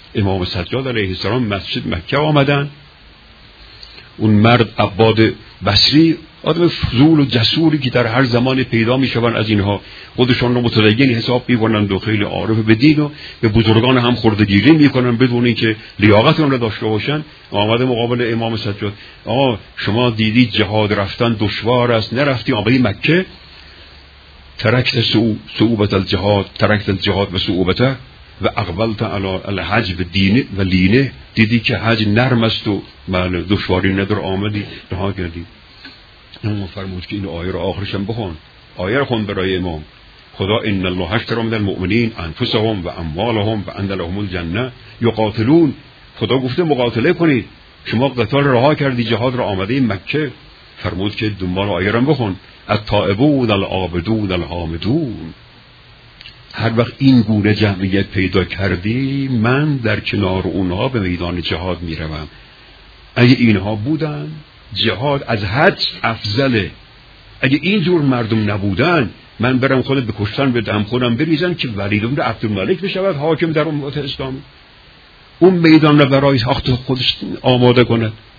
امام سجاد علیه السلام مسجد مکه آمدن. اون مرد عباد بصری، آدم فضول و جسوری که در هر زمان پیدا میشوند از اینها خودشان رو متدین حساب میکنند و خیلی عارف به دین و به بزرگان هم خردگیری میکنن بدون اینکه لیاقت اون رو داشته باشن. آمده مقابل امام سجاد: آقا شما دیدید جهاد رفتن دشوار است، نرفتی آمدی مکه، ترکت صعوبت الجهاد، ترکت الجهاد و صعوبته و اقبلت علی الحج و دینه و لینه، دیدی که حج نرم است و دشواری نداره آمدی رها کردی. امام فرمود که این آیه رو آخرش هم بخون. آیه رو خوند برای امام: خدا ان الله اشتری من المؤمنین انفسهم و اموالهم و ان لهم الجنه یقاتلون. خدا گفته مقاتله کنید، شما قتال رها کردی، جهاد را آمده مکه. فرمود که دنبال آیه رو بخون: التائبون العابدون الحامدون. هر وقت این گونه جمعیت پیدا کردی من در کنار اونها به میدان جهاد میروم. اگه اینها بودن جهاد از حج افضله. اگه اینجور مردم نبودن من برم خودت به کشتن به دم خودم بریزن که ولید بن عبدالملک بشود حاکم در امت اسلامی، اون میدان را برای ساخت خودش آماده کند.